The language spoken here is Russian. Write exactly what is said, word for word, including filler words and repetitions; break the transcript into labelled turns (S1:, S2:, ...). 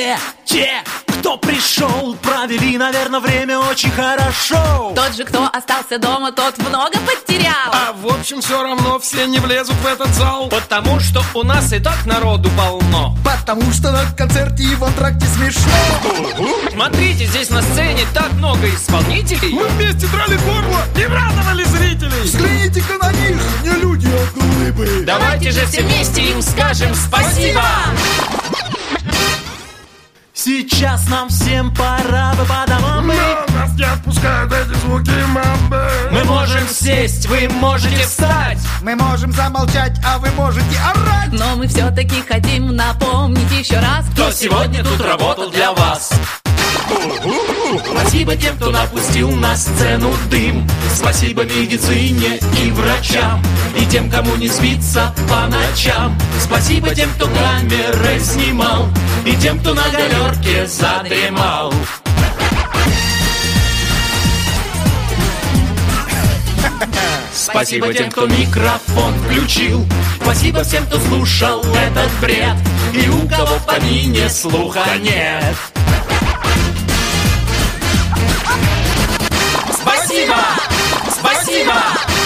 S1: Все те, кто пришел, провели, наверное, время очень хорошо.
S2: Тот же, кто остался дома, тот много потерял.
S3: А в общем все равно все не влезут в этот зал.
S4: Потому что у нас и так народу полно.
S5: Потому что на концерте и в антракте смешно.
S4: Смотрите, здесь на сцене так много исполнителей.
S3: Мы вместе драли горло и радовали зрителей.
S5: Взгляните-ка на них, не люди, а глыбы.
S4: Давайте же все вместе им скажем спасибо.
S1: Сейчас нам всем пора бы по домам.
S3: Но нас не отпускают эти звуки мамбы.
S4: Мы можем сесть, вы можете встать.
S5: Мы можем замолчать, а вы можете орать.
S2: Но мы все-таки хотим напомнить еще раз,
S4: Кто сегодня тут работал для вас.
S1: Спасибо тем, кто напустил на сцену дым. Спасибо медицине и врачам, и тем, кому не спится по ночам. Спасибо тем, кто камерой снимал, и тем, кто на галерке задремал. Спасибо тем, кто микрофон включил. Спасибо всем, кто слушал этот бред, и у кого в помине слуха нет.
S4: Спасибо! Спасибо!